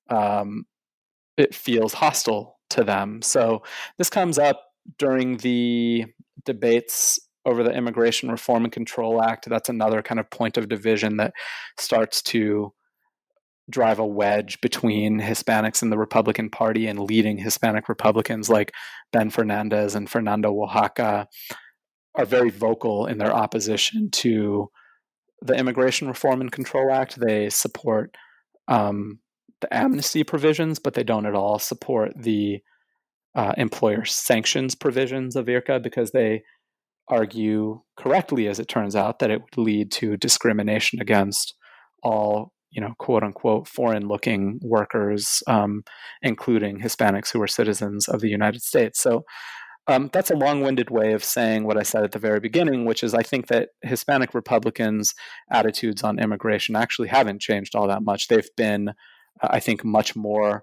[SPEAKER 3] it feels hostile to them. So this comes up during the debates over the Immigration Reform and Control Act. That's another kind of point of division that starts to drive a wedge between Hispanics in the Republican Party, and leading Hispanic Republicans like Ben Fernandez and Fernando Oaxaca are very vocal in their opposition to the Immigration Reform and Control Act. They support the amnesty provisions, but they don't at all support the employer sanctions provisions of IRCA, because they argue correctly, as it turns out, that it would lead to discrimination against all, quote unquote, foreign looking workers, including Hispanics who are citizens of the United States. So that's a long-winded way of saying what I said at the very beginning, which is I think that Hispanic Republicans' attitudes on immigration actually haven't changed all that much. They've been, I think, much more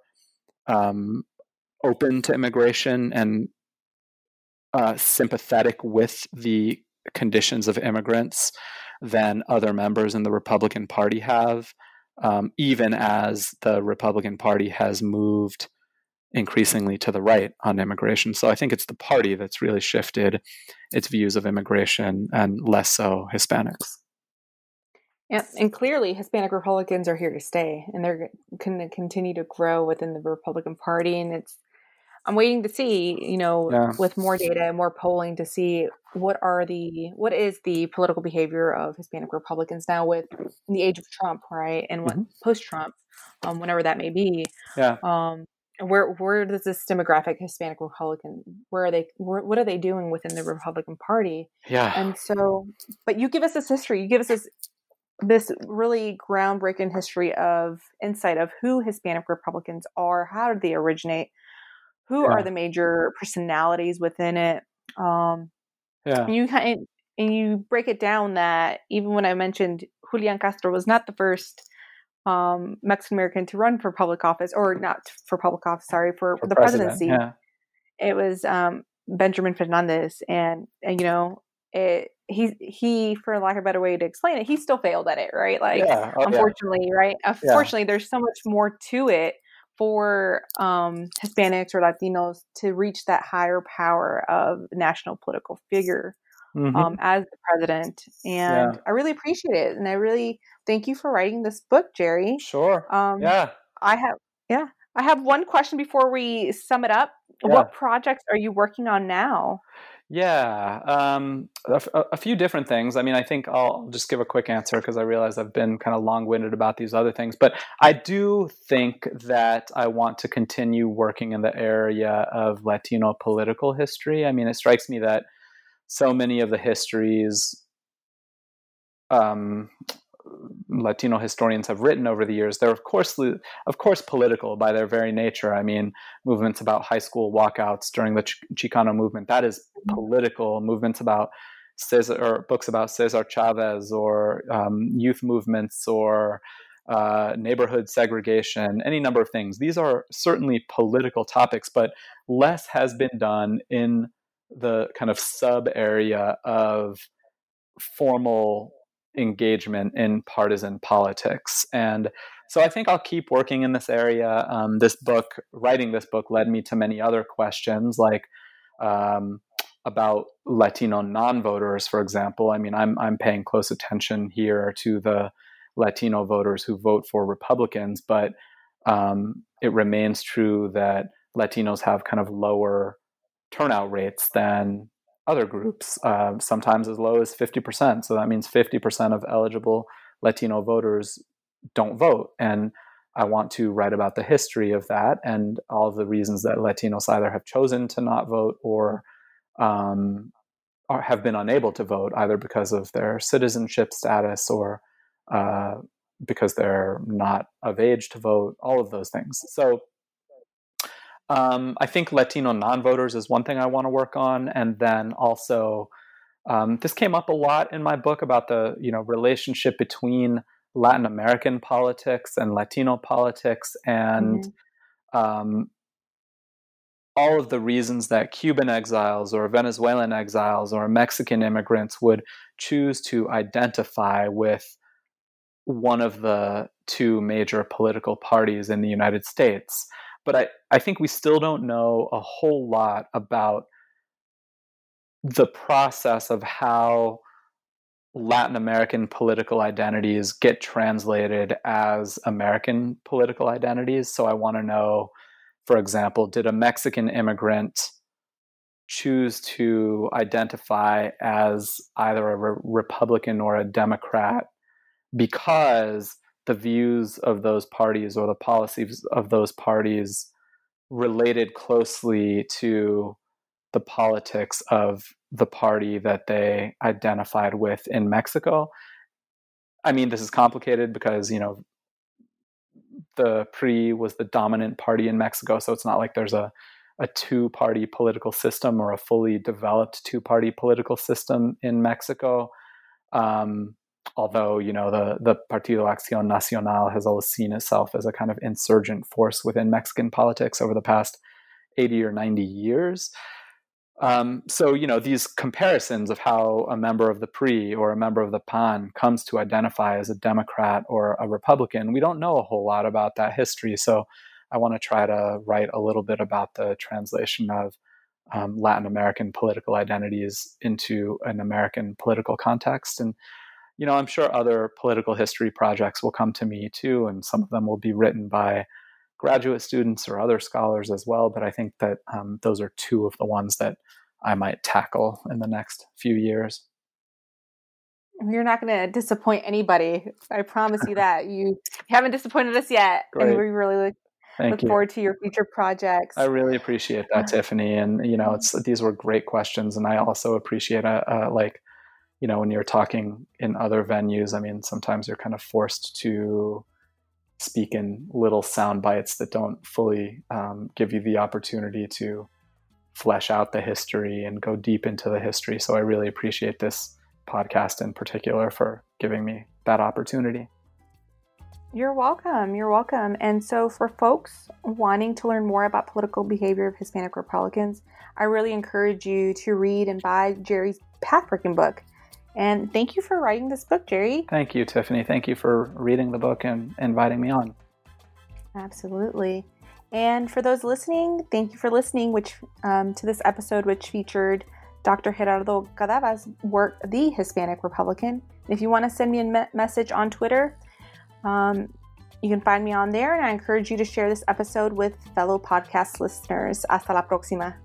[SPEAKER 3] open to immigration and sympathetic with the conditions of immigrants than other members in the Republican Party have, even as the Republican Party has moved increasingly to the right on immigration. So I think it's the party that's really shifted its views of immigration and less so Hispanics.
[SPEAKER 2] Yeah, and clearly Hispanic Republicans are here to stay, and they're going to continue to grow within the Republican Party. And I'm waiting to see, with more data and more polling to see what is the political behavior of Hispanic Republicans now in the age of Trump, right? And what post-Trump, whenever that may be.
[SPEAKER 3] Yeah.
[SPEAKER 2] Where does this demographic Hispanic Republican, what are they doing within the Republican Party?
[SPEAKER 3] Yeah.
[SPEAKER 2] And so, but you give us this history, you give us this really groundbreaking history of insight of who Hispanic Republicans are, how did they originate, who are the major personalities within it. And you break it down that even when I mentioned Julian Castro was not the first Mexican American to run for public office, or not for public office, sorry, for the presidency.
[SPEAKER 3] Yeah.
[SPEAKER 2] It was Benjamin Fernandez, and he, for lack of a better way to explain it, he still failed at it, right? Unfortunately, right? Unfortunately, there's so much more to it for Hispanics or Latinos to reach that higher power of national political figure as the president. And I really appreciate it. And I really thank you for writing this book, Jerry.
[SPEAKER 3] Sure.
[SPEAKER 2] I have one question before we sum it up. What projects are you working on now?
[SPEAKER 3] A few different things. I mean, I think I'll just give a quick answer because I realize I've been kind of long-winded about these other things. But I do think that I want to continue working in the area of Latino political history. I mean, it strikes me that so many of the histories Latino historians have written over the years, they're of course political by their very nature. I mean, movements about high school walkouts during the Chicano movement, that is political. Movements about books about Cesar Chavez, or youth movements, or neighborhood segregation, any number of things. These are certainly political topics, but less has been done in the kind of sub area of formal engagement in partisan politics. And so I think I'll keep working in this area. Writing this book led me to many other questions, like about Latino non-voters, for example. I mean, I'm paying close attention here to the Latino voters who vote for Republicans, but it remains true that Latinos have kind of lower turnout rates than other groups, sometimes as low as 50%. So that means 50% of eligible Latino voters don't vote. And I want to write about the history of that and all of the reasons that Latinos either have chosen to not vote or have been unable to vote, either because of their citizenship status or because they're not of age to vote, all of those things. So I think Latino non-voters is one thing I want to work on. And then also, this came up a lot in my book about the relationship between Latin American politics and Latino politics, and all of the reasons that Cuban exiles or Venezuelan exiles or Mexican immigrants would choose to identify with one of the two major political parties in the United States. But I think we still don't know a whole lot about the process of how Latin American political identities get translated as American political identities. So I want to know, for example, did a Mexican immigrant choose to identify as either a Republican or a Democrat because the views of those parties or the policies of those parties related closely to the politics of the party that they identified with in Mexico? I mean, this is complicated because, the PRI was the dominant party in Mexico, so it's not like there's a two-party political system or a fully developed two-party political system in Mexico. Although, the Partido Acción Nacional has always seen itself as a kind of insurgent force within Mexican politics over the past 80 or 90 years. So, these comparisons of how a member of the PRI or a member of the PAN comes to identify as a Democrat or a Republican, we don't know a whole lot about that history. So I want to try to write a little bit about the translation of Latin American political identities into an American political context. And, I'm sure other political history projects will come to me too, and some of them will be written by graduate students or other scholars as well. But I think that those are two of the ones that I might tackle in the next few years.
[SPEAKER 2] You're not going to disappoint anybody. I promise you that. You haven't disappointed us yet.
[SPEAKER 3] Great.
[SPEAKER 2] And we really look forward to your future projects.
[SPEAKER 3] I really appreciate that, Tiffany. And, these were great questions. And I also appreciate, when you're talking in other venues, I mean, sometimes you're kind of forced to speak in little sound bites that don't fully give you the opportunity to flesh out the history and go deep into the history. So I really appreciate this podcast in particular for giving me that opportunity.
[SPEAKER 2] You're welcome. You're welcome. And so for folks wanting to learn more about political behavior of Hispanic Republicans, I really encourage you to read and buy Jerry's pathbreaking book. And thank you for writing this book, Jerry.
[SPEAKER 3] Thank you, Tiffany. Thank you for reading the book and inviting me on.
[SPEAKER 2] Absolutely. And for those listening, thank you for listening to this episode, which featured Dr. Gerardo Cadava's work, The Hispanic Republican. If you want to send me a message on Twitter, you can find me on there, and I encourage you to share this episode with fellow podcast listeners. Hasta la próxima.